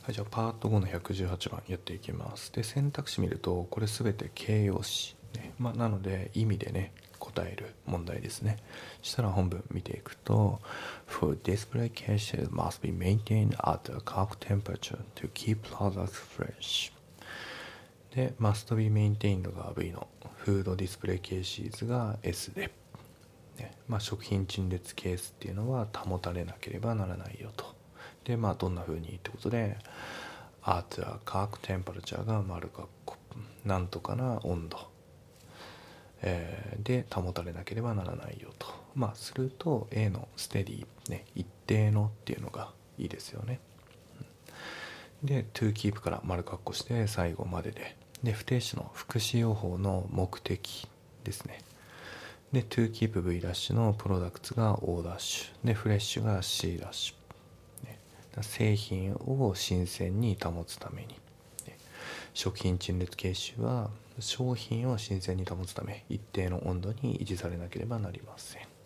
はい、じゃあパート5の118番やっていきます。で、選択肢見ると、これすべて形容詞、ね。なので、意味でね、答える問題ですね。したら本文見ていくと、Food display cases must be maintained at a correct temperature to keep products fresh. で、must be maintained が V の、フードディスプレイケーシーズが S で、ね、食品陳列ケースっていうのは保たれなければならないよと。で、どんな風にってことで、at a correct temperature が丸括弧、なんとかな温度、で保たれなければならないよと。すると A のステディ、ね、一定のっていうのがいいですよね。で to keep から丸括弧して最後までで、不定詞の副詞用法の目的ですね。で to keep V ダッシュのプロダクツが O ダッシュでフレッシュが C ダッシュ、ね、製品を新鮮に保つために、ね、食品陳列形式は商品を新鮮に保つため一定の温度に維持されなければなりません。